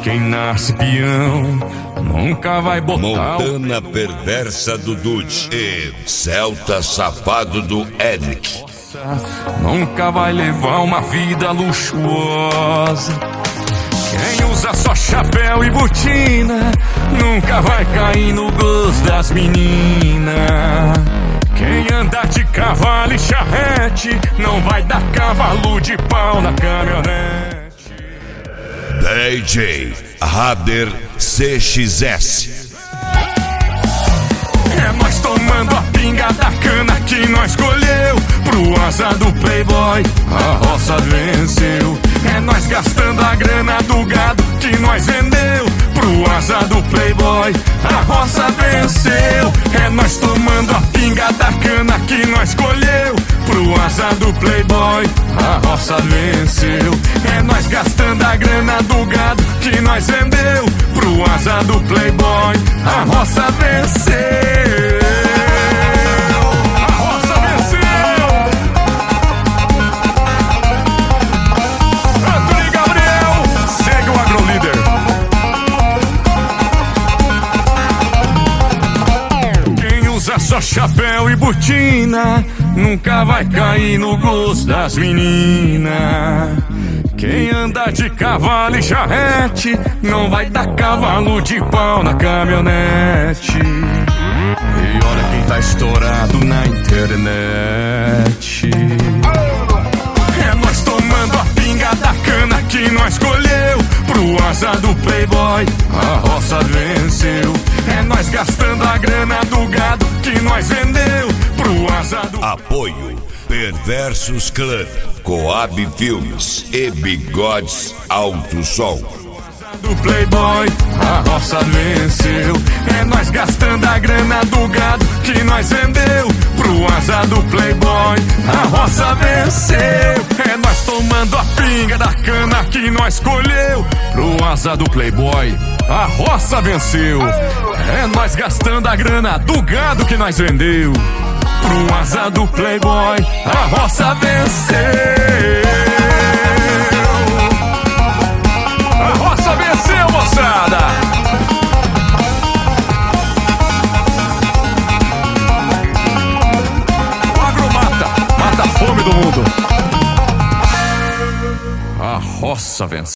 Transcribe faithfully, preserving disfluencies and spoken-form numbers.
Quem nasce peão nunca vai botar. Montana perversa do Dude e Celta safado do Edric. Nunca vai levar uma vida luxuosa. Quem usa só chapéu e botina nunca vai cair no gosto das meninas. Quem anda de cavalo e charrete não vai dar cavalo de pau na caminhonete. D J Rader C X S. É nós tomando a pinga da cana que nós colheu. Pro asa do playboy a roça venceu. É nós gastando a grana do gado que nós vendeu. Pro asa do playboy a roça venceu. É nós tomando a pinga da cana que nós colheu. Pro asa do playboy a roça venceu. É nós gastando a grana do gado que nós vendeu. Pro asa do playboy a roça venceu. A roça venceu. Antônio Gabriel, segue o Agrolíder. Quem usa só chapéu e botina nunca vai cair no gosto das meninas. Quem anda de cavalo e charrete não vai dar cavalo de pau na caminhonete. E olha quem tá estourado na internet. É nós tomando a pinga da cana que nós colheu. Pro asa do playboy a roça venceu. É nós gastando a grana do gado que nós vendeu. Pro asa do... Apoio Perversos Club, Coab Filmes e Bigodes Alto Som. Do playboy a roça venceu. É nós gastando a grana do gado que nós vendeu. Pro asa do playboy a roça venceu. É nós tomando a pinga da cana que nós colheu. Pro asa do playboy a roça venceu. É nós gastando a grana do gado que nós vendeu. Pro asa do playboy a roça venceu. A roça venceu, moçada! O agro mata, mata a fome do mundo. A roça venceu.